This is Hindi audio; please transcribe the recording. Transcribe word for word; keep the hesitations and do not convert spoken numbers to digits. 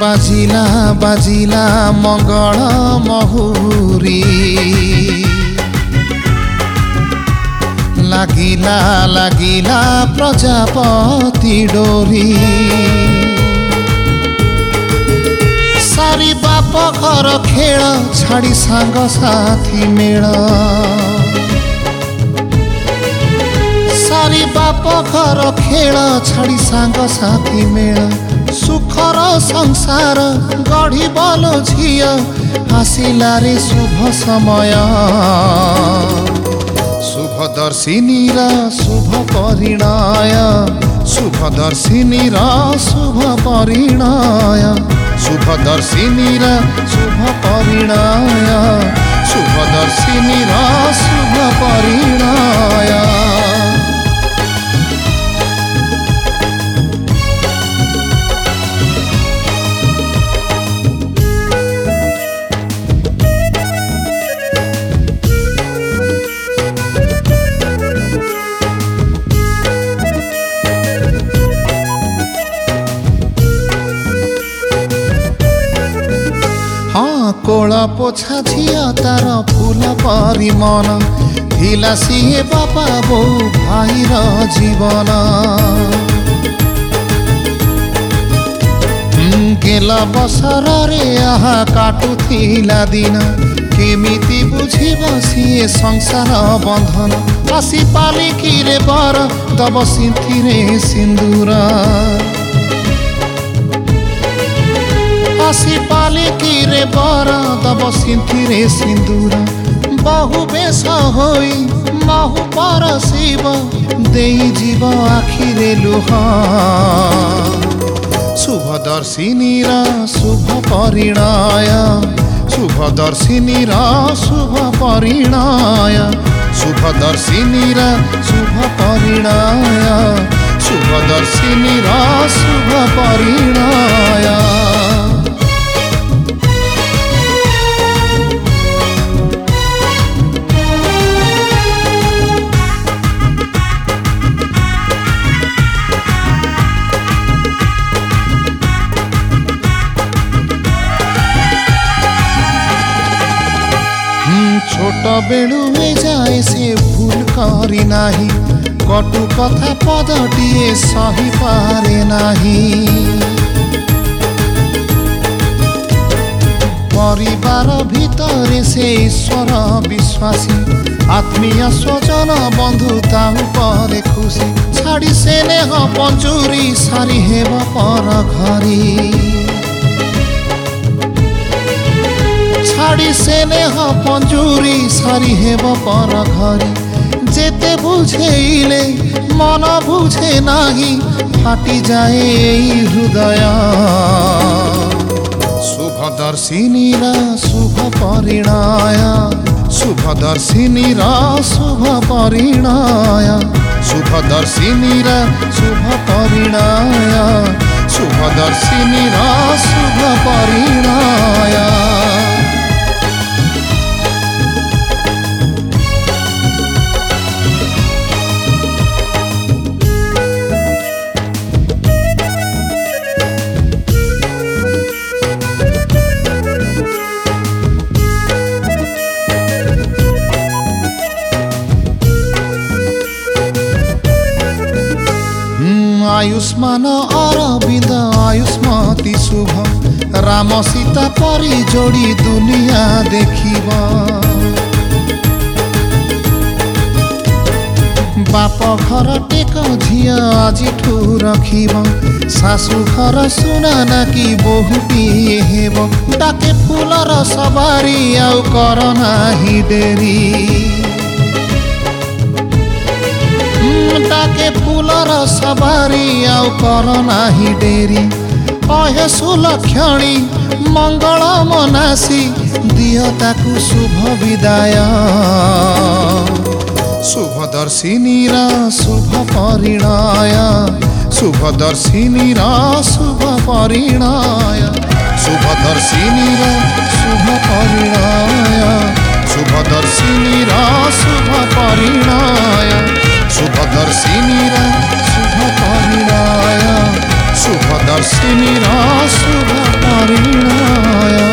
बाजिला बाजिला मंगल महुरी लागिला लागिला प्रजापति डोरी सारी बाप घर खेल छाड़ी सांग साथी मेल सारी बाप घर खेल छाड़ी सांग साथी मेल सुखर संसार गढ़ी बल झिया आसिला रे शुभ समय शुभदर्शिनी रा शुभ परिणय शुभदर्शिनी रा शुभ परिणय शुभदर्शिनी रा शुभ परिणय शुभदर्शिनी रा शुभ परिणय कोला पोछा झिया तार फूल परी मन थिला सिए बापा बो भाई र जीवन गेला बसर रे आहा काटु थिला दिन केमिति बुझी बसिए संसार बंधन आसी पालिकी रे बर दब सिंथि रे सिंदूर आसी पालिकी रे बर दब सिंथि रे सिंदूर बहु बेश होई महु पर शिव देई जीव आखिरे लुह शुभदर्शिनी रा शुभ परिणय शुभदर्शिनी रा शुभ परिणय शुभदर्शिनी रा शुभ परिणय शुभदर्शिनी रा शुभ परिणय छोट बेलू जाए से भूल करी नाही कटु कथा पदटिए सही पारे नाही परिवार भितर से ईश्वर विश्वासी आत्मीय स्वजन बंधुता पर खुशी छाड़ी से नेह पंचुरी सारी हेब पर घरी छाड़ी से नेह पंजुरी सारी हेब पर घरी जेते बुझेइले मन बुझे नाही फाटी जाए हृदय शुभदर्शिनी रा शुभ परिणय शुभदर्शिनी रा शुभ परिणय शुभदर्शिनी रा शुभ परिणय शुभदर्शिनी रा शुभ परिणय आयुष्मान अरविंद आयुष्मती शुभ राम सीता परी जोड़ी दुनिया देखिब बाप घर टेक झिया आजिठू रखिब सासु घर सुना ना कि बहुटी हेब डाके फूलर सवारी आउ कर नाही डेरी डाके फूलर सवारी आउ कर नाही डेरी अहे सुलक्षणी मंगल मनासी दिय ताकु शुभ विदाय शुभदर्शिनी रा शुभ परिणय शुभदर्शिनी रा शुभ परिणय शुभदर्शिनी रा शुभ परिणय शुभदर्शिनी रा शुभ परिणय शुभदर्शिनी रा शुभ परिणय शुभदर्शिनी ସିମିର ଶୁଭ ପରିଣୟ।